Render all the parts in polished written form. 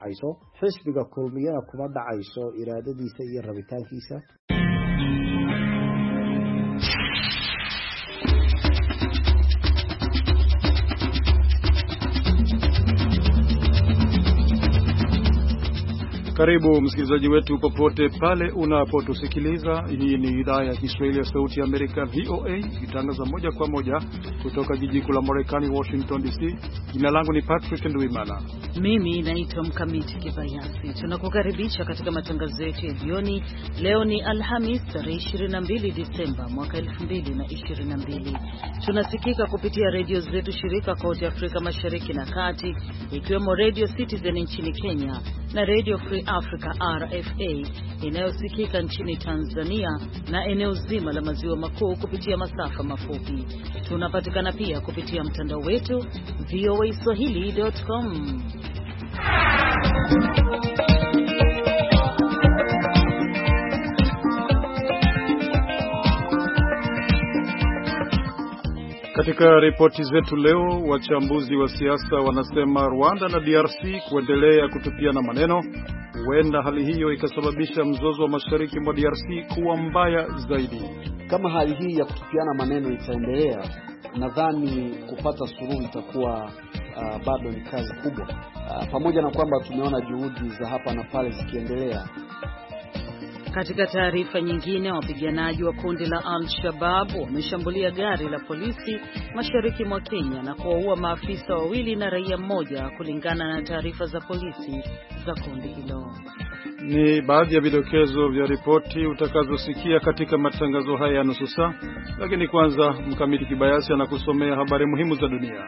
ayso xisbiga kulmiya kuma dhacayso iraadadiisa iyo rabitaankiisa. Karibu msikilizaji wetu popote pale unapotusikiliza. Hii ni idhaa ya Kiswahili ya Sauti ya Amerika VOA, ikitangaza moja kwa moja kutoka jiji kuu la Marekani, Washington DC. Jina langu ni Patrick Ndwimana. Mimi naitwa Mkamiti Kibayasi. Tunakukaribisha katika matangazo yetu ya jioni. Leo ni Alhamis, tarehe 22 Disemba mwaka 2022. Tunasikika kupitia redio zetu shirika kote Afrika Mashariki na Kati, ikiwemo Radio Citizen nchini Kenya na Radio Free Africa RFA inayosikika nchini Tanzania na eneo zima la maziwa makuu kupitia masafa mafupi. Tunapatikana pia kupitia mtandao wetu voaswahili.com. Katika ripoti zetu leo, wachambuzi wa siasa wanasema Rwanda na DRC kuendelea kutupiana maneno, huenda hali hiyo ikasababisha mzozo wa mashariki mwa DRC kuwa mbaya zaidi. Kama hali hii ya kutupiana maneno itaendelea, nadhani kupata suluhu itakuwa bado ni kazi kubwa, pamoja na kwamba tumeona juhudi za hapa na pale zikiendelea. Katika taarifa nyingine, wapiganaji wa kundi la Al-Shabaab wameshambulia gari la polisi mashariki mwa Kenya na kuwaua maafisa wawili na raia mmoja, kulingana na taarifa za polisi za kundi hilo. Ni baadhi ya vidokezo vya ripoti utakazosikia katika matangazo haya ya nusu saa, lakini kwanza Mkamiti Kibayasi anakusomea habari muhimu za dunia.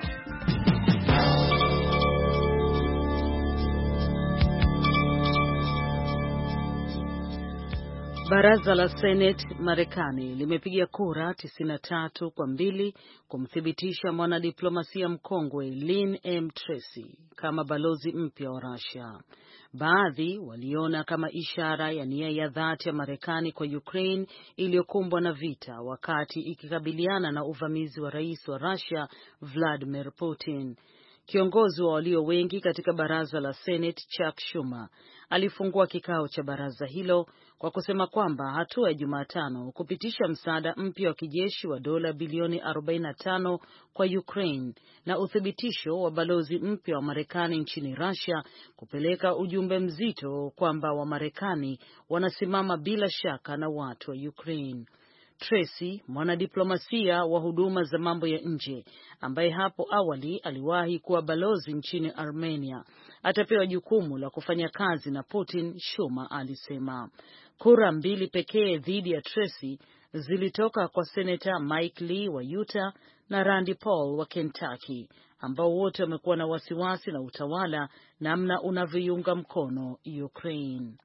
Baraza la Senate Marekani limepiga kura 93-2 kumthibitisha mwanadiplomasia mkongwe Lynn M. Tracy kama balozi mpya wa Russia. Baadhi waliona kama ishara ya nia ya dhati ya Marekani kwa Ukraine iliyokumbwa na vita wakati ikikabiliana na uvamizi wa rais wa Russia Vladimir Putin. Kiongozi wa walio wengi katika baraza la Senate, Chuck Schumer, alifungua kikao cha baraza hilo kwa kusema kwamba hatua ya Jumatano kupitisha msaada mpya wa kijeshi wa dola bilioni 45 kwa Ukraine na uthibitisho wa balozi mpya wa Marekani nchini Russia kupeleka ujumbe mzito kwamba Wamarekani wanasimama bila shaka na watu wa Ukraine. Tracy, mwanadiplomasia wa huduma za mambo ya nje ambaye hapo awali aliwahi kuwa balozi nchini Armenia, atapewa jukumu la kufanya kazi na Putin, Schumer alisema. Kura 2 pekee dhidi ya Tracy zilitoka kwa Senator Mike Lee wa Utah na Rand Paul wa Kentucky, ambao wote wamekuwa na wasiwasi na utawala namna unavyoiunga mkono Ukraine.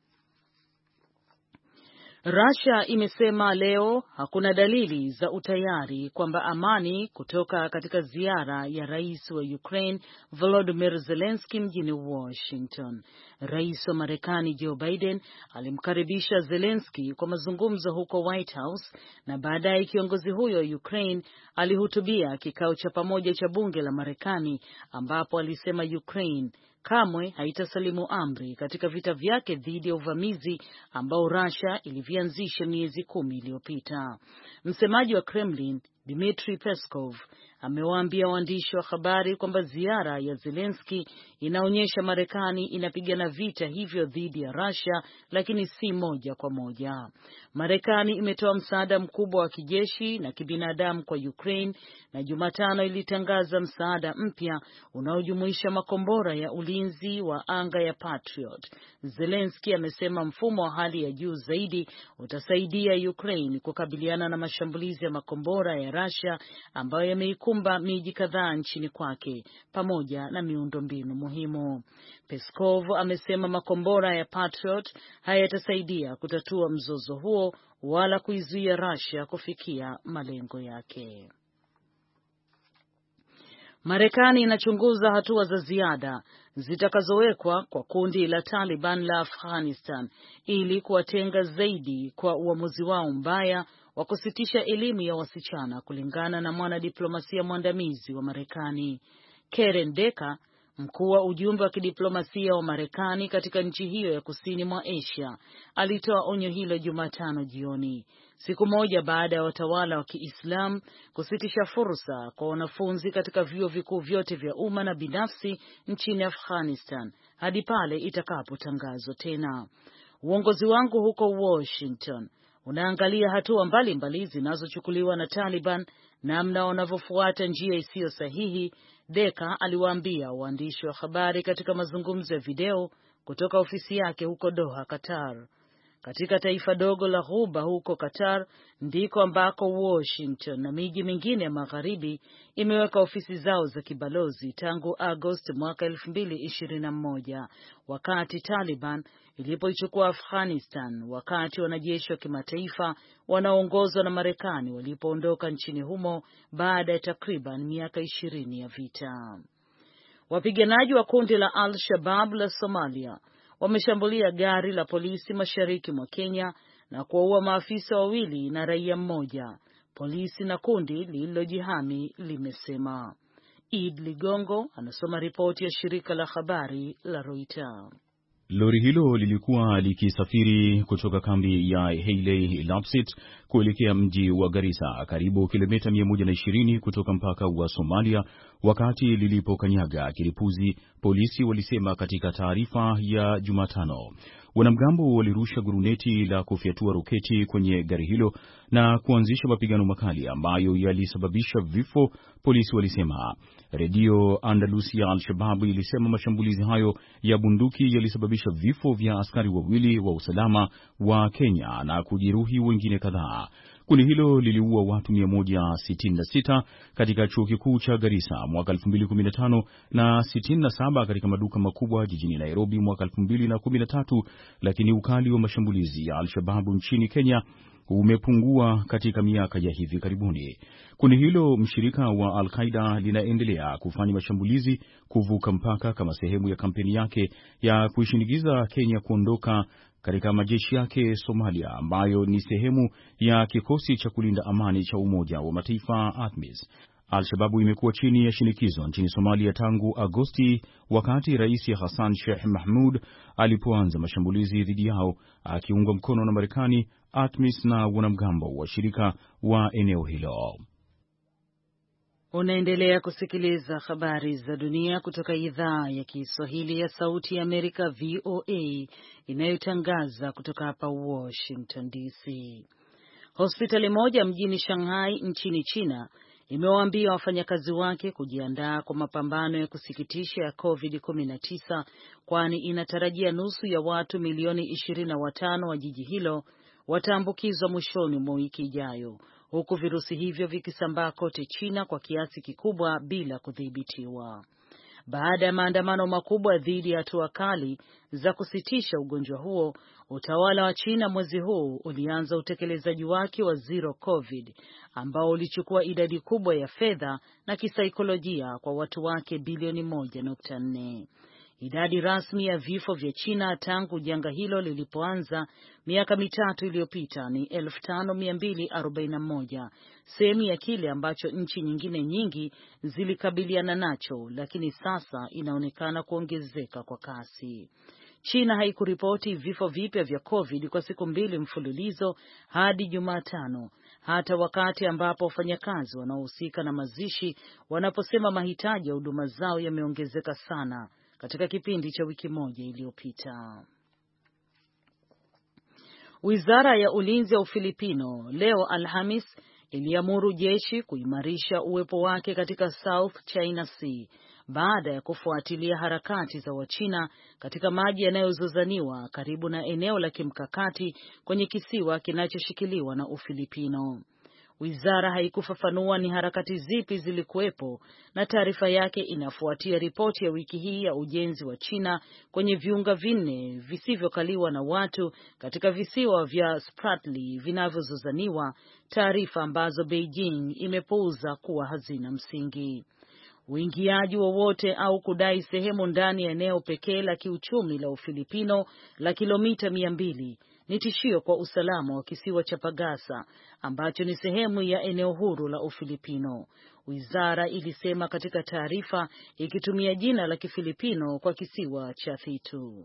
Russia imesema leo hakuna dalili za utayari kwamba amani kutoka katika ziara ya rais wa Ukraine Volodymyr Zelensky mjini Washington. Rais wa Marekani Joe Biden alimkaribisha Zelensky kwa mazungumzo huko White House, na baadaye kiongozi huyo wa Ukraine alihutubia kikao cha pamoja cha bunge la Marekani, ambapo alisema Ukraine kamwe haitasalimu amri katika vita vyake dhidi ya uvamizi ambao Russia ilivianzisha miezi 10 iliyopita. Msemaji wa Kremlin, Dmitry Peskov, amewaambia waandishi wa habari kwamba ziara ya Zelensky inaonyesha Marekani inapigana vita hivyo dhidi ya Russia, lakini si moja kwa moja. Marekani imetoa msaada mkubwa wa kijeshi na kibinadamu kwa Ukraine, na Jumatano ilitangaza msaada mpya unaojumuisha makombora ya ulinzi wa anga ya Patriot. Zelensky amesema mfumo wa hali ya juu zaidi utasaidia Ukraine kukabiliana na mashambulizi ya makombora ya Russia ambayo yameikumba miji kadhaa nchini kwake pamoja na miundombinu muhimu. Peskov amesema makombora ya Patriot hayatasaidia kutatua mzozo huo wala kuizuia Russia kufikia malengo yake. Marekani inachunguza hatua za ziada zitakazowekwa kwa kundi la Taliban la Afghanistan ili kuwatenga zaidi kwa uamuzi wao mbaya wa kusitisha elimu ya wasichana, kulingana na mwanadiplomasia mwandamizi wa Marekani. Karen Decker, Mkuu wa ujumbe wa kidiplomasia wa Marekani katika nchi hiyo ya kusini mwa Asia alitoa onyo hilo Jumatano jioni, siku moja baada ya watawala wa Kiislamu kusitisha fursa kwa wanafunzi katika vyuo vikuu vyote vya umma na binafsi nchini Afghanistan hadi pale itakapotangazwa tena. Uongozi wangu huko Washington unaangalia hatua mbalimbali zinazochukuliwa na Taliban, namna wanavyofuata njia isiyo sahihi, Deka aliwaambia waandishi wa habari katika mazungumzo ya video kutoka ofisi yake huko Doha, Qatar. Katika taifa dogo la Ghuba huko Qatar ndiko ambako Washington na miji mingine ya magharibi imeweka ofisi zao za kibalozi tangu Agosti mwaka 2021 wakati Taliban ilipoichukua Afghanistan, wakati wanajeshi wa kimataifa wanaoongozwa na Marekani walipoondoka nchini humo baada ya takriban miaka 20 ya vita. Wapiganaji wa kundi la Al-Shabaab la Somalia wameshambulia gari la polisi mashariki mwa Kenya na kuwaua maafisa wawili na raia mmoja, polisi na kundi lililojihami limesema. Id Ligongo anasoma ripoti ya shirika la habari la Reuters. Lori hilo lilikuwa likisafiri kutoka kambi ya Hailey Lapsit kuelekea mji wa Garissa, karibu kilomita 120 kutoka mpaka wa Somalia, wakati lilipokanyaga kilipuzi, polisi walisema katika taarifa ya Jumatano. Wanamgambo walirusha guruneti la kufyatua roketi kwenye gari hilo na kuanzisha mapigano makali ambayo yalisababisha vifo, polisi walisema. Redio Andalusia Al-Shabaab ilisema mashambulizi hayo ya bunduki yalisababisha vifo vya askari wawili wa usalama wa Kenya na kujeruhi wengine kadhaa. Kundi hilo liliua watu 166 katika chuo kikuu cha Garissa mwaka 2015 na 67 katika maduka makubwa jijini Nairobi mwaka 2013, lakini ukali wa mashambulizi ya Al-Shabaab nchini Kenya umepungua katika miaka ya hivi karibuni. Kundi hilo, mshirika wa Al-Qaeda, linaendelea kufanya mashambulizi kuvuka mpaka kama sehemu ya kampeni yake ya kuishinikiza Kenya kuondoka katika majeshi yake Somalia, ambayo ni sehemu ya kikosi cha kulinda amani cha Umoja wa Mataifa ATMIS. Al-Shabaab imekuwa chini ya shinikizo nchini Somalia tangu Agosti, wakati Rais Hassan Sheikh Mahmud alipoanza mashambulizi dhidi yao, akiungwa mkono na Marekani, ATMIS na wanamgambo wa shirika wa eneo hilo. Unaendelea kusikiliza habari za dunia kutoka idhaa ya Kiswahili ya Sauti ya Amerika, VOA, inayotangaza kutoka hapa Washington DC. Hospitali moja mjini Shanghai nchini China imewaambia wafanyakazi wake kujiandaa kwa mapambano ya kusikitisha ya COVID-19, kwani inatarajia nusu ya watu milioni 25 wa jiji hilo wataambukizwa mwishoni mwa wiki ijayo, huku virusi hivyo vikisambaa kote China kwa kiasi kikubwa bila kudhibitiwa. Baada ya maandamano makubwa dhidi ya hatua kali za kusitisha ugonjwa huo, utawala wa China mwezi huu ulianza utekelezaji wake wa Zero COVID, ambao ulichukua idadi kubwa ya fedha na kisaikolojia kwa watu wake bilioni 1.4. Idadi rasmi ya vifo vya China tangu janga hilo lilipoanza miaka 3 iliyopita ni 5241, sehemu ya kile ambacho nchi nyingine nyingi zilikabiliana nacho, lakini sasa inaonekana kuongezeka kwa kasi. China haikuripoti vifo vipya vya COVID kwa siku 2 mfululizo hadi Jumatano, hata wakati ambapo wafanyakazi wanaohusika na mazishi wanaposema mahitaji ya huduma zao yameongezeka sana katika kipindi cha wiki moja iliyopita. Wizara ya ulinzi ya Ufilipino leo Alhamis iliamuru jeshi kuimarisha uwepo wake katika South China Sea baada ya kufuatilia harakati za Wachina katika maji yanayozozaniwa karibu na eneo la kimkakati kwenye kisiwa kinachoshikiliwa na Ufilipino. Wizara haikufafanua ni harakati zipi zilikuwepo, na taarifa yake inafuatia ripoti ya wiki hii ya ujenzi wa China kwenye viunga 4 visivyokaliwa na watu katika visiwa vya Spratly vinavyozozaniwa, taarifa ambazo Beijing imepuuza kuwa hazina msingi. Uingiaji wowote au kudai sehemu ndani ya eneo pekee la kiuchumi la Ufilipino la kilomita 200 ni tishio kwa usalama wa kisiwa cha Pagasa ambacho ni sehemu ya eneo huru la Ufilipino. Wizara ilisema katika taarifa ikitumia jina la Kifilipino kwa kisiwa cha Thitu.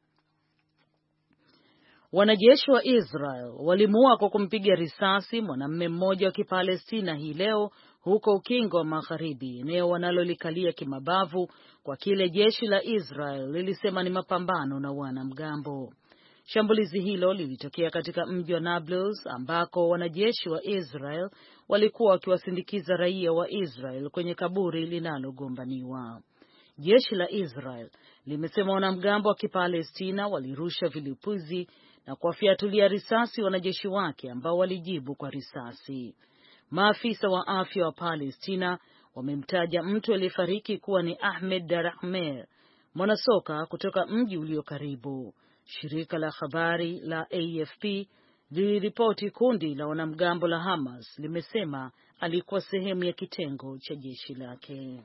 Wanajeshi wa Israel walimuua kwa kumpiga risasi mwanamume mmoja wa Kipalestina hii leo huko Ukingo wa Magharibi, eneo wanalolikalia kimabavu, kwa kile jeshi la Israel lilisema ni mapambano na wanamgambo. Shambulizi hilo lilitokea katika mji wa Nablus ambako wanajeshi wa Israel walikuwa wakiwasindikiza raia wa Israel kwenye kaburi linalogombaniwa. Jeshi la Israel limesema wanamgambo wa Kipalestina walirusha vilipuzi na kuwafiatulia risasi wanajeshi wake ambao walijibu kwa risasi. Maafisa wa afya wa Palestina wamemtaja mtu aliyefariki kuwa ni Ahmed Darahmer, mwanasoka kutoka mji ulio karibu. Shirika la habari la AFP liliripoti kundi la wanamgambo la Hamas limesema alikuwa sehemu ya kitengo cha jeshi lake.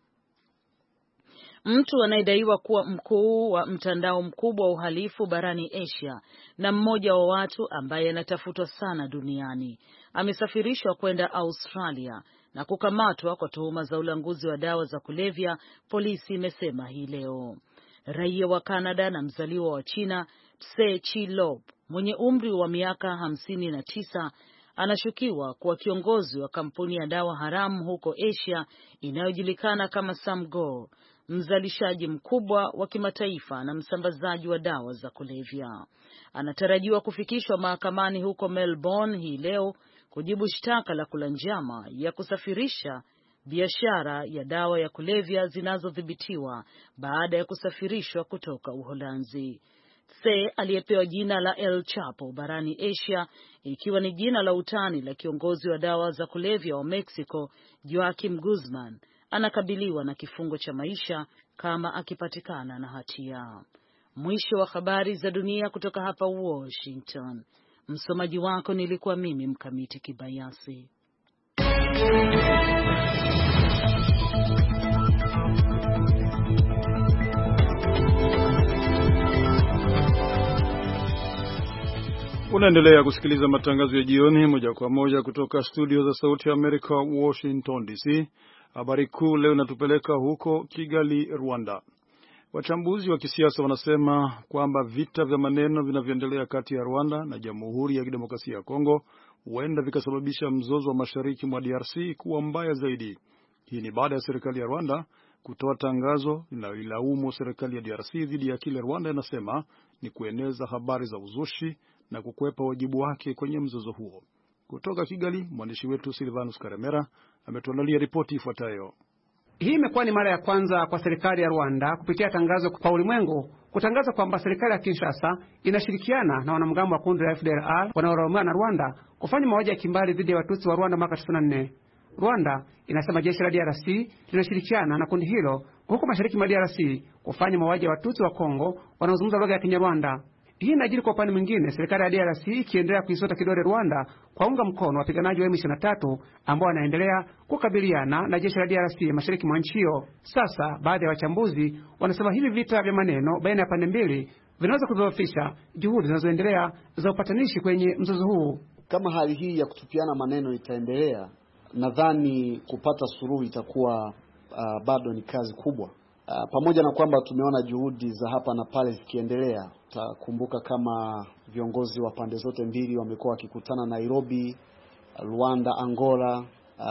Mtu anayedaiwa kuwa mkuu wa mtandao mkubwa wa uhalifu barani Asia na mmoja wa watu ambaye anatafutwa sana duniani amesafirishwa kwenda Australia na kukamatwa kwa tuhuma za ulanguzi wa dawa za kulevya, polisi imesema hii leo. Raia wa Canada na mzaliwa wa China, Tse Chi Lop, mwenye umri wa miaka 59, anashukiwa kuwa kiongozi wa kampuni ya dawa haramu huko Asia inayojulikana kama Samgor, mzalishaji mkubwa wa kimataifa na msambazaji wa dawa za kulevya. Anatarajiwa kufikishwa mahakamani huko Melbourne hii leo kujibu shtaka la kula njama ya kusafirisha biashara ya dawa ya kulevya zinazodhibitiwa baada ya kusafirishwa kutoka Uholanzi. Tse, aliyepewa jina la El Chapo barani Asia, ikiwa ni jina la utani la kiongozi wa dawa za kulevya wa Mexico, Joaquim Guzman, anakabiliwa na kifungo cha maisha kama akipatikana na hatia. Mwisho wa habari za dunia kutoka hapa Washington. Msomaji wako nilikuwa mimi Mkamiti Kibayasi. Unaendelea kusikiliza matangazo ya jioni moja kwa moja kutoka studio za Sauti ya Amerika, Washington DC. Habari kuu leo inatupeleka huko Kigali, Rwanda. Wachambuzi wa kisiasa wanasema kwamba vita vya maneno vinavyoendelea kati ya Rwanda na Jamhuri ya Kidemokrasia ya Kongo huenda vikasababisha mzozo wa mashariki mwa DRC kuwa mbaya zaidi. Hii ni baada ya serikali ya Rwanda kutoa tangazo linalolaumu serikali ya DRC dhidi ya kile Rwanda inasema ni kueneza habari za uzushi na kukwepa wajibu wake kwenye mzozo huo. Kutoka Kigali, mwandishi wetu Silvanus Karemera ametuandalia ripoti ifuatayo. Hii imekuwa ni mara ya kwanza kwa serikali ya Rwanda kupitia tangazo kwa ulimwengu kutangaza kwamba serikali ya Kinshasa inashirikiana na wanamgambo wa kundi la FDLR wanaolaumiwa na Rwanda kufanya mauaji ya kimbari dhidi ya Watutsi wa Rwanda mwaka 94. Rwanda inasema jeshi la DRC linashirikiana na kundi hilo huko mashariki mwa DRC kufanya mauaji ya Watutsi wa Kongo wanaozungumza lugha ya Kinyarwanda. Hii inajiri kwa upande mwingine, serikali ya DRC ikiendelea kuisota kidole Rwanda kwa unga mkono wapiganaji wa M23 ambao wanaendelea kukabiliana na jeshi la DRC mashariki mwa nchi hiyo. Sasa baadhi ya wachambuzi wanasema hivi vita vya maneno baina ya pande mbili vinaweza kudhoofisha juhudi zinazoendelea za upatanishi kwenye mzozo huu. Kama hali hii ya kutupiana maneno itaendelea, nadhani kupata suluhu itakuwa bado ni kazi kubwa. Pamoja na kwamba tumeona juhudi za hapa na pale zikiendelea. Takumbuka kama viongozi wa pande zote mbili wamekuwa wakikutana Nairobi, Rwanda, Angola.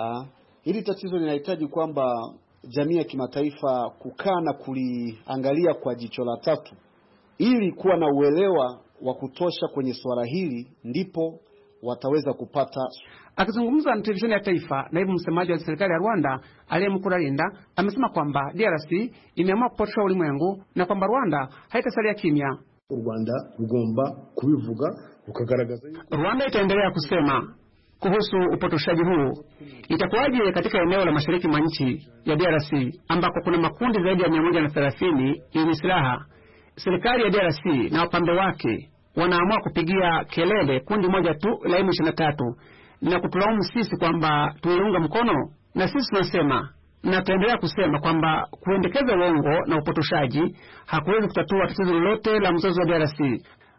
Hili tatizo linahitaji kwamba jamii ya kimataifa kukaa na kuliangalia kwa jicho la tatu ili kuwa na uelewa wa kutosha kwenye swala hili, ndipo wataweza kupata. Akizungumza na televisheni ya taifa, naibu msemaji wa serikali ya Rwanda Aliyemukurarinda amesema kwamba DRC imeamua kupotosha ulimwengu na kwamba Rwanda haitasalia kimya. Rwanda rugomba kubivuga rukagaragaza. Rwanda itaendelea kusema kuhusu upotoshaji huu. Itakuwaje katika eneo la mashariki mwa nchi ya DRC ambako kuna makundi zaidi ya 130 yenye silaha? Serikali ya DRC na wapambe wake wanaamua kupigia kelele kundi moja tu la M23 na kutulaumu sisi kwamba tuliunga mkono, na sisi tunasema na tuendelea kusema kwamba kuendekeza uongo na upotoshaji hakuwezi kutatua tatizo lolote la mzozo wa DRC.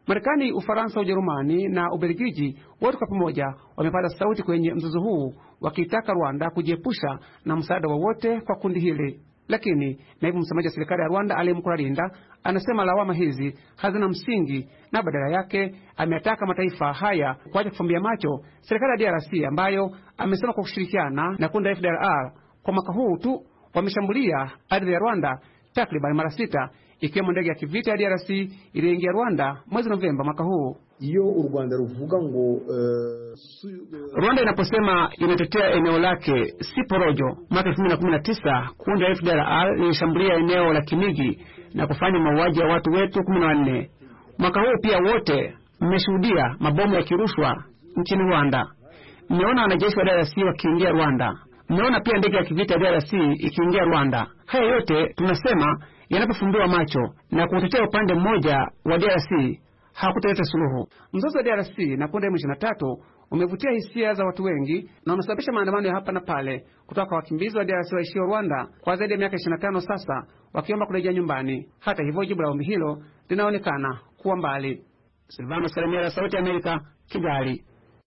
Marekani, Ufaransa, Ujerumani na Ubelgiji wote kwa pamoja wamepata sauti kwenye mzozo huu wakitaka Rwanda kujiepusha na msaada wowote kwa kundi hili. Lakini naibu msemaji wa serikali ya Rwanda Ali Mukurarinda anasema lawama hizi hazina msingi na badala yake ametaka mataifa haya kuacha kufumbia macho serikali ya DRC ambayo amesema kwa kushirikiana na kundi la FDLR kwa mwaka huu tu wameshambulia ardhi ya Rwanda takriban mara 6 ikiwemo ndege ya kivita ya DRC iliyoingia Rwanda mwezi Novemba mwaka huu. Iyo u Rwanda ruvuga ngo Rwanda inaposema inatetea eneo lake si porojo, mwaka 2019 kundi la FDLR lilishambulia eneo la Kinigi na kufanya mauaji ya watu wetu 14. Mwaka huu pia wote mmeshuhudia mabomu yakirushwa nchini Rwanda. Mmeona wanajeshi wa DRC wakiingia Rwanda. Mmeona pia ndege ya kivita ya DRC ikiingia Rwanda. Haya yote tunasema yanapofumbiwa macho na kutetea upande mmoja wa DRC hakutaleta suluhu. Mzozo wa DRC na kundi la M23 umevutia hisia za watu wengi na umesababisha maandamano ya hapa na pale kutoka kwa wakimbizi wa DRC waishio Rwanda kwa zaidi ya miaka 25 sasa wakiomba kurejea nyumbani. Hata hivyo jibu la ombi hilo linaonekana kuwa mbali. Silvano Salemera, Sauti ya Amerika, Kigali.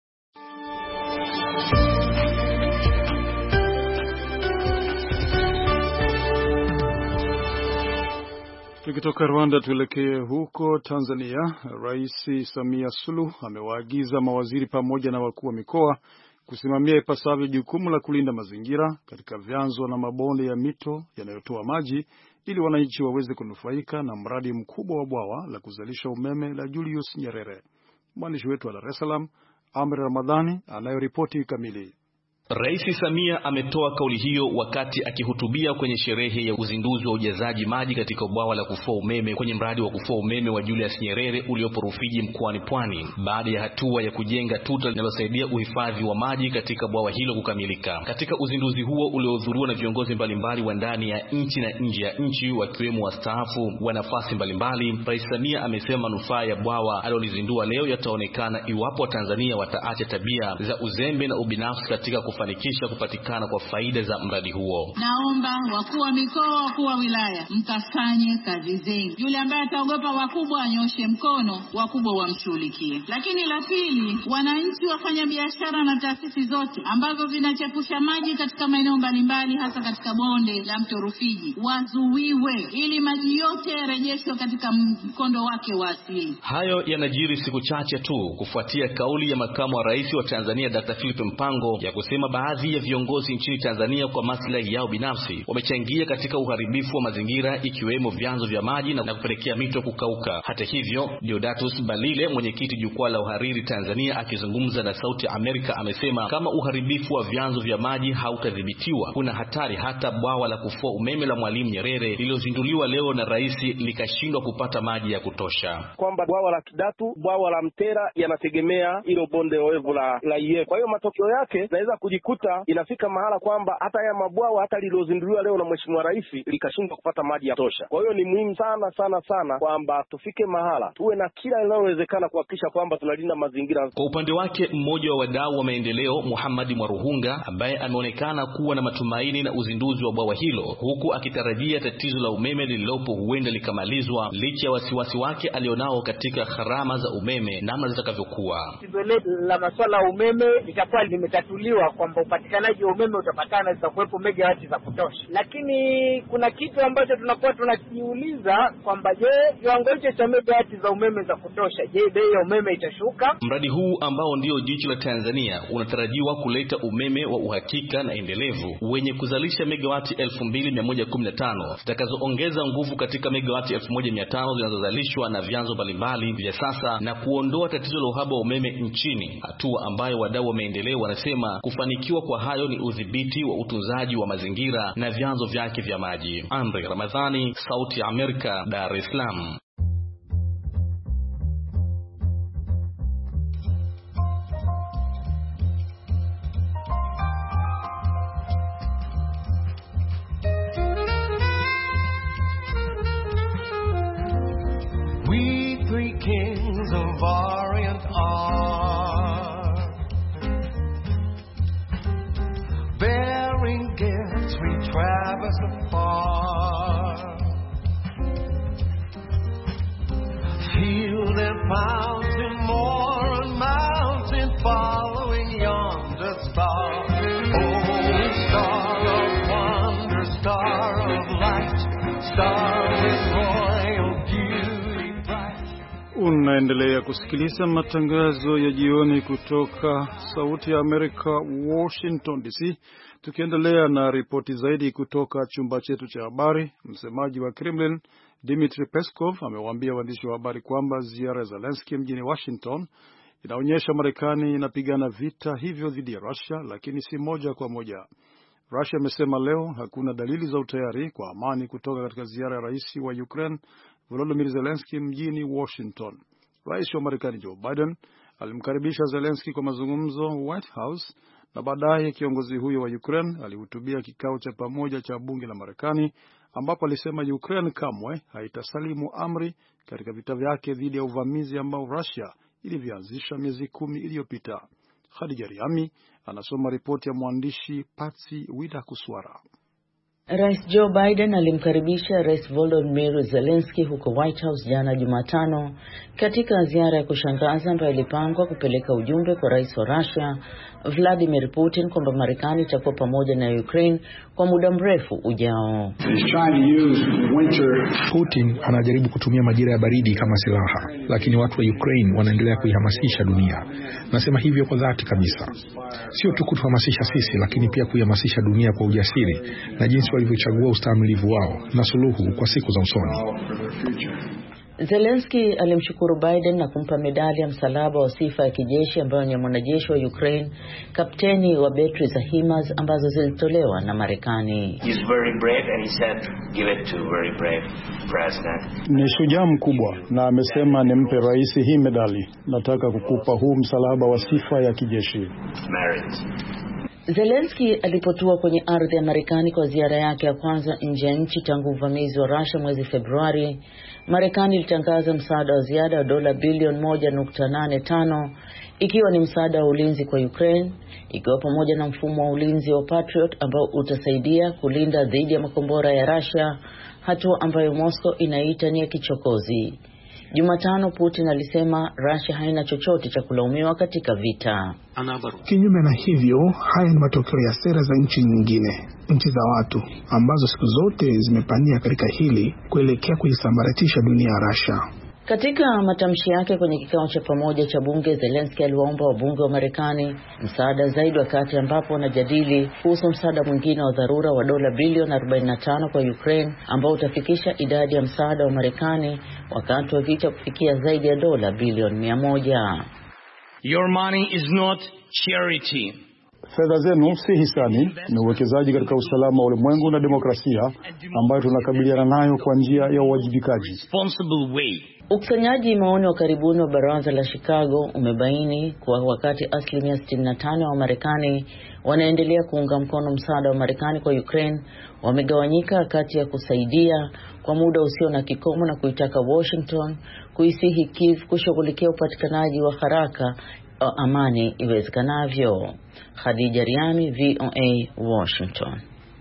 Tukitoka Rwanda tuelekee huko Tanzania. Rais Samia Suluhu amewaagiza mawaziri pamoja na wakuu wa mikoa kusimamia ipasavyo jukumu la kulinda mazingira katika vyanzo na mabonde ya mito yanayotoa maji ili wananchi waweze kunufaika na mradi mkubwa wa bwawa la kuzalisha umeme la Julius Nyerere. Mwandishi wetu wa Dar es Salaam, Amri Ramadhani, anayoripoti kamili. Rais Samia ametoa kauli hiyo wakati akihutubia kwenye sherehe ya uzinduzi wa ujazaji maji katika bwawa la kufua umeme kwenye mradi wa kufua umeme wa Julius Nyerere uliopo Rufiji mkoani Pwani, baada ya hatua ya kujenga tuta linalosaidia uhifadhi wa maji katika bwawa hilo kukamilika. Katika uzinduzi huo uliohudhuriwa na viongozi mbalimbali wa ndani ya nchi na nje ya nchi wakiwemo wastaafu wa nafasi mbalimbali, Rais Samia amesema manufaa ya bwawa alilozindua leo yataonekana iwapo Tanzania wataacha tabia za uzembe na ubinafsi katika kufanikisha kupatikana kwa faida za mradi huo. Naomba wakuu wa mikoa, wakuu wa wilaya, mkafanye kazi zenu. Yule ambaye ataogopa wakubwa anyoshe mkono, wakubwa wamshughulikie. Lakini la pili, wananchi, wafanya biashara na taasisi zote ambazo zinachepusha maji katika maeneo mbalimbali hasa katika bonde la mto Rufiji wazuiwe ili maji yote yarejeshwe katika mkondo wake wa asili. Hayo yanajiri siku chache tu kufuatia kauli ya makamu wa rais wa Tanzania Dr. Philip Mpango ya kusema baadhi ya viongozi nchini Tanzania kwa maslahi yao binafsi wamechangia katika uharibifu wa mazingira ikiwemo vyanzo vya maji na kupelekea mito kukauka. Hata hivyo, Deodatus Balile, mwenyekiti jukwaa la uhariri Tanzania, akizungumza na Sauti Amerika, amesema kama uharibifu wa vyanzo vya maji hautadhibitiwa, kuna hatari hata bwawa la kufua umeme la Mwalimu Nyerere lililozinduliwa leo na rais likashindwa kupata maji ya kutosha. Kwamba bwawa la Kidatu, bwawa la Mtera yanategemea hilo bonde oevu la IF. Kwa hiyo matokeo yake naweza kujikuta inafika mahala kwamba hata haya mabwawa hata lililozinduliwa leo na Mheshimiwa Rais likashindwa kupata maji ya tosha. Kwa hiyo ni muhimu sana kwamba tufike mahala tuwe na kila linalowezekana kuhakikisha kwamba tunalinda mazingira. Kwa upande wake, mmoja wa wadau wa maendeleo Muhammad Mwaruhunga, ambaye ameonekana kuwa na matumaini na uzinduzi wa bwawa hilo, huku akitarajia tatizo la umeme lililopo huenda likamalizwa licha ya wasiwasi wake alionao katika gharama za umeme namna zitakavyokuwa. Tatizo la masuala ya umeme litakuwa limetatuliwa kwamba upatikanaji wa umeme utapatikana, zitakuwepo megawati za kutosha. Lakini kuna kitu ambacho tunakuwa tunajiuliza kwamba je, kiwango hicho cha megawati za umeme za kutosha, je, bei ya umeme itashuka? Mradi huu ambao ndio jicho la Tanzania unatarajiwa kuleta umeme wa uhakika na endelevu wenye kuzalisha megawati 2115 zitakazoongeza nguvu katika megawati 1500 zinazozalishwa na vyanzo mbalimbali vya sasa na kuondoa tatizo la uhaba wa umeme nchini, hatua ambayo wadau wa maendeleo wanasema kufanikiwa kwa hayo ni udhibiti wa utunzaji wa mazingira na vyanzo vyake vya maji. Amri Ramadhani, Sauti ya Amerika, Dar es Salaam. We three kings of Orient are bearing gifts, we traverse afar. mountain, more on mountain, following yonder star. Oh, star of wonder, star of light, star with royal beauty bright. Unaendelea kusikiliza matangazo ya jioni kutoka Sauti ya Amerika, Washington DC. Tukiendelea na ripoti zaidi kutoka chumba chetu cha habari, msemaji wa Kremlin Dmitry Peskov amewaambia waandishi wa habari kwamba ziara ya Zelensky mjini Washington inaonyesha Marekani inapigana vita hivyo dhidi ya Russia, lakini si moja kwa moja. Russia imesema leo hakuna dalili za utayari kwa amani kutoka katika ziara ya rais wa Ukraine Volodymyr Zelensky mjini Washington. Rais wa Marekani Joe Biden alimkaribisha Zelensky kwa mazungumzo White House, na baadaye kiongozi huyo wa Ukraine alihutubia kikao cha pamoja cha bunge la Marekani ambapo alisema Ukraine kamwe haitasalimu amri katika vita vyake dhidi ya uvamizi ambao Russia ilivyoanzisha miezi 10 iliyopita. Khadija Riami anasoma ripoti ya mwandishi Patsy Widakuswara. Rais Joe Biden alimkaribisha Rais Volodymyr Zelensky huko White House jana Jumatano katika ziara ya kushangaza ambayo ilipangwa kupeleka ujumbe kwa Rais wa Russia Vladimir Putin kwamba Marekani itakuwa pamoja na Ukraine kwa muda mrefu ujao. Putin anajaribu kutumia majira ya baridi kama silaha, lakini watu wa Ukraine wanaendelea kuihamasisha dunia. Nasema hivyo kwa dhati kabisa. Sio tu kutuhamasisha sisi, lakini pia kuihamasisha dunia kwa ujasiri na jinsi walivyochagua ustahimilivu wao na suluhu kwa siku za usoni. Zelensky alimshukuru Biden na kumpa medali ya msalaba wa sifa ya kijeshi ambayo ni mwanajeshi wa Ukraine, kapteni wa betri za HIMARS ambazo zilitolewa na Marekani. Ni shujaa mkubwa na amesema nimpe rais hii medali. Nataka kukupa huu msalaba wa sifa ya kijeshi. Zelensky alipotua kwenye ardhi ya Marekani kwa ziara yake ya kwanza nje ya nchi tangu uvamizi wa Russia mwezi Februari, Marekani ilitangaza msaada wa ziada wa dola bilioni 1.85 ikiwa ni msaada wa ulinzi kwa Ukraine, ikiwa pamoja na mfumo wa ulinzi wa Patriot ambao utasaidia kulinda dhidi ya makombora ya Russia, hatua ambayo Moscow inaita ni ya kichokozi. Jumatano Putin alisema Russia haina chochote cha kulaumiwa katika vita. Kinyume na hivyo, haya ni matokeo ya sera za nchi nyingine, nchi za watu ambazo siku zote zimepania katika hili kuelekea kuisambaratisha dunia ya Russia. Katika matamshi yake kwenye kikao cha pamoja cha bunge, Zelensky aliwaomba wabunge wa Marekani msaada zaidi wakati ambapo wanajadili kuhusu msaada mwingine wa dharura wa dola bilioni 45 kwa Ukraine ambao utafikisha idadi ya msaada wa Marekani wakati wa vita kufikia zaidi ya dola bilioni 100. Your money is not charity. Fedha zenu si hisani, ni uwekezaji katika usalama wa ulimwengu na demokrasia ambayo tunakabiliana nayo kwa njia ya uwajibikaji. Ukusanyaji maoni wa karibuni wa baraza la Chicago umebaini kwa wakati 65% wa Marekani wanaendelea kuunga mkono msaada wa Marekani kwa Ukraine, wamegawanyika kati ya kusaidia kwa muda usio na kikomo na kuitaka Washington kuisihi Kiev kushughulikia upatikanaji wa haraka amani iwezekanavyo. Khadija Riami, VOA, Washington.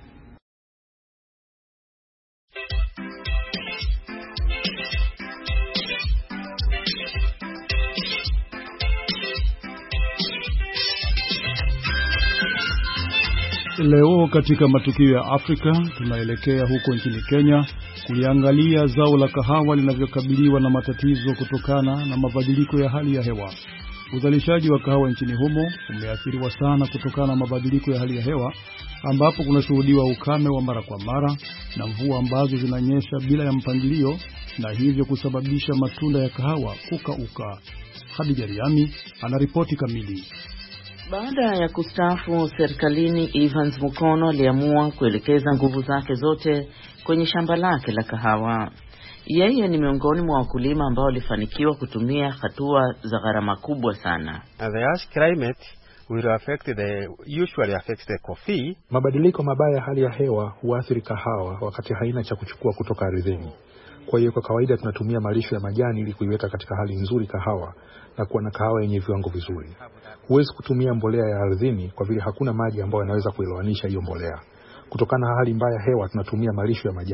Leo katika matukio ya Afrika tunaelekea huko nchini Kenya kuliangalia zao la kahawa linavyokabiliwa na matatizo kutokana na mabadiliko ya hali ya hewa. Uzalishaji wa kahawa nchini humo umeathiriwa sana kutokana na mabadiliko ya hali ya hewa ambapo kunashuhudiwa ukame wa mara kwa mara na mvua ambazo zinanyesha bila ya mpangilio na hivyo kusababisha matunda ya kahawa kukauka. Khadija Riami anaripoti kamili. Baada ya kustaafu serikalini, Evans Mukono aliamua kuelekeza nguvu zake zote kwenye shamba lake la kahawa. Yeye ni miongoni mwa wakulima ambao walifanikiwa kutumia hatua za gharama kubwa sana. The harsh climate will usually affect the coffee. Mabadiliko mabaya ya hali ya hewa huathiri kahawa wakati haina cha kuchukua kutoka ardhini. Kwa hiyo kwa kawaida tunatumia malisho ya majani ili kuiweka katika hali nzuri kahawa na kuwa na kahawa yenye viwango vizuri. Huwezi kutumia mbolea ya ardhini kwa vile hakuna maji ambayo yanaweza kuilowanisha hiyo mbolea. Kutokana na hali mbaya ya hewa tunatumia malisho ya majani.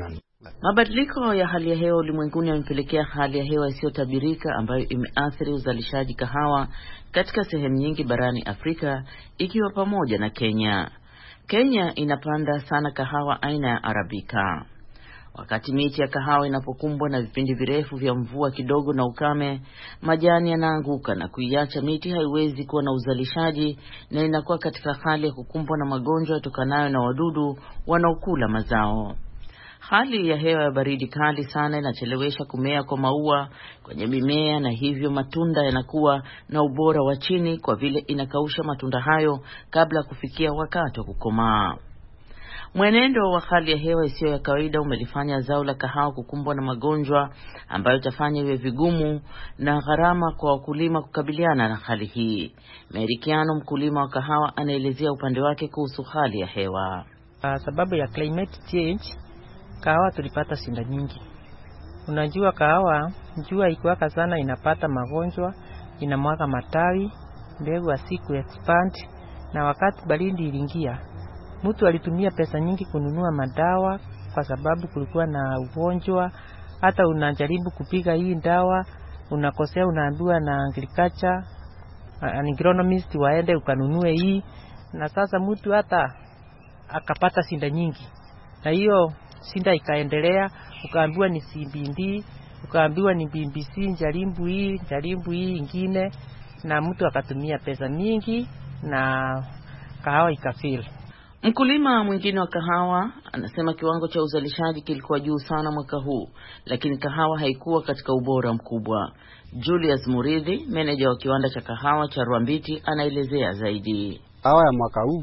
Mabadiliko ya hali ya hewa ulimwenguni yamepelekea hali ya hewa isiyotabirika ambayo imeathiri uzalishaji kahawa katika sehemu nyingi barani Afrika, ikiwa pamoja na Kenya. Kenya inapanda sana kahawa aina ya Arabica. Wakati miti ya kahawa inapokumbwa na vipindi virefu vya mvua kidogo na ukame, majani yanaanguka na kuiacha miti haiwezi kuwa na uzalishaji na inakuwa katika hali ya kukumbwa na magonjwa yatokanayo na wadudu wanaokula mazao. Hali ya hewa ya baridi kali sana inachelewesha kumea kwa maua kwenye mimea, na hivyo matunda yanakuwa na ubora wa chini kwa vile inakausha matunda hayo kabla kufikia wakati wa kukomaa. Mwenendo wa hali ya hewa isiyo ya kawaida umelifanya zao la kahawa kukumbwa na magonjwa ambayo itafanya iwe vigumu na gharama kwa wakulima kukabiliana na hali hii. Merikiano, mkulima wa kahawa, anaelezea upande wake kuhusu hali ya hewa. Sababu ya climate change, kahawa tulipata shida nyingi. Unajua kahawa, jua ikiwaka sana inapata magonjwa, inamwaga matawi, mbegu hasiku expand, na wakati baridi iliingia, mtu alitumia pesa nyingi kununua madawa kwa sababu kulikuwa na ugonjwa. Hata unajaribu kupiga hii dawa, unakosea, unaambiwa na agriculture agronomist waende ukanunue hii, na sasa mtu hata akapata shida nyingi. Na hiyo shida ikaendelea, ukaambiwa ni CBD, ukaambiwa ni BBC, jaribu hii ingine, na mtu akatumia pesa mingi na kahawa ikafeli. Mkulima mwingine wa kahawa anasema kiwango cha uzalishaji kilikuwa juu sana mwaka huu, lakini kahawa haikuwa katika ubora mkubwa. Julius Muridhi, meneja wa kiwanda cha kahawa cha Rwambiti, anaelezea zaidi. Kahawa ya mwaka huu,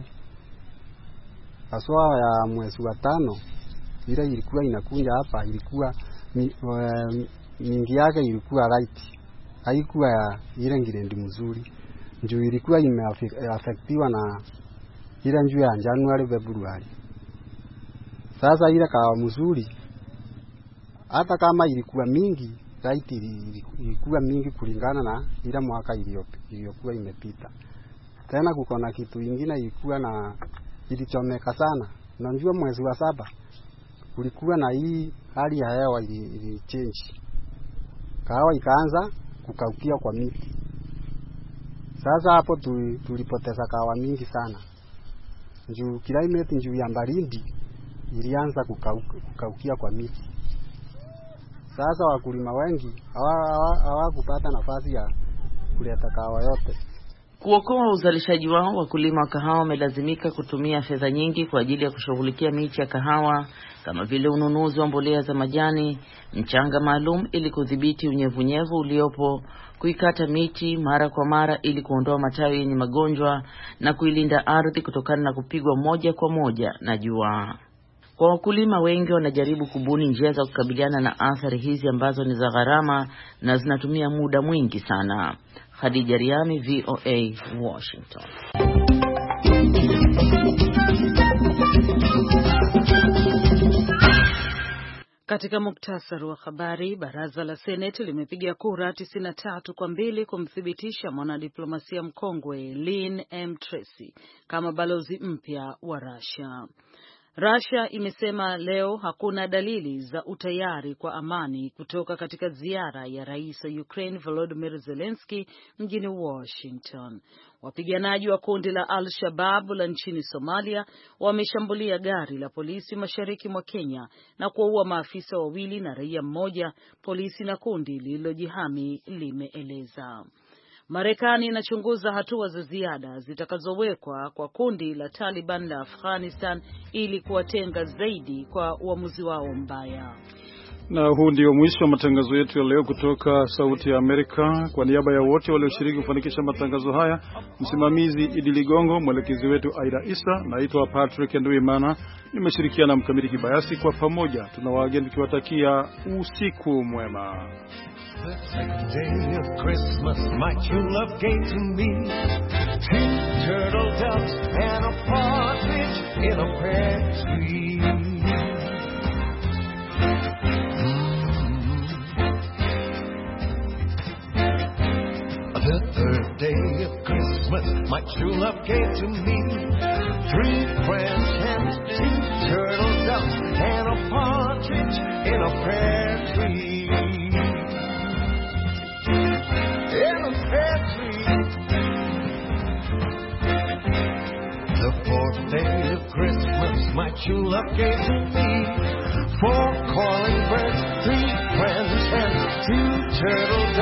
haswa ya mwezi wa 5, ile ilikuwa inakuja hapa, ilikuwa mingi yake ilikuwa light, haikuwa ya ile ngirende mzuri. Njoo ilikuwa imeaffectiwa na ile njoo ya January February. Sasa ile kahawa mzuri, hata kama ilikuwa mingi, light ilikuwa mingi kulingana na ile mwaka iliyokuwa imepita. Tena kuko na kitu kingine ilikuwa na ilichomeka sana. Unajua mwezi wa 7 kulikuwa na hii hali ya hewa ili change. Kahawa ikaanza kukaukia kwa miti. Sasa hapo tulipoteza kahawa mingi sana. Njoo climate njoo ya baridi ilianza kukaukia kwa miti. Sasa wakulima wengi hawakupata nafasi ya kuleta kahawa yote. Kuokoa uzalishaji wao, wakulima wa kahawa wamelazimika kutumia fedha nyingi kwa ajili ya kushughulikia miche ya kahawa, kama vile ununuzi wa mbolea za majani, mchanga maalum ili kudhibiti unyevunyevu uliopo, kuikata miti mara kwa mara ili kuondoa matawi yenye magonjwa, na kuilinda ardhi kutokana na kupigwa moja kwa moja na jua. Kwa wakulima wengi wanajaribu kubuni njia za kukabiliana na athari hizi ambazo ni za gharama na zinatumia muda mwingi sana. Khadija Riami, VOA, Washington. Katika muktasari wa habari, baraza la Seneti limepiga kura 93-2 kumthibitisha mwanadiplomasia mkongwe Lynn M. Tracy kama balozi mpya wa Russia. Russia imesema leo hakuna dalili za utayari kwa amani kutoka katika ziara ya rais wa Ukraine Volodymyr Zelensky mjini Washington. Wapiganaji wa kundi la Al-Shabaab la nchini Somalia wameshambulia gari la polisi mashariki mwa Kenya na kuwaua maafisa 2 na raia mmoja, polisi na kundi lililojihami limeeleza. Marekani inachunguza hatua za ziada zitakazowekwa kwa kundi la Taliban la Afghanistan ili kuwatenga zaidi kwa uamuzi wao mbaya. Na huu ndio mwisho wa matangazo yetu ya leo kutoka Sauti ya Amerika. Kwa niaba ya wote walioshiriki kufanikisha matangazo haya, msimamizi Idi Ligongo, mwelekezi wetu Aida Isa, naitwa Patrick Nduimana, nimeshirikiana na Mkamiti Kibayasi. Kwa pamoja tunawaageni tukiwatakia usiku mwema. The second day of Christmas, my true love gave to me 2 turtle doves and a partridge in a pear tree. The third day of Christmas, my true love gave to me 3 French hens, 2 turtle doves and a partridge in a pear tree. In a pear tree. The fourth day of Christmas my true love gave to me 4 calling birds, 3 friends, and 2 turtle doves.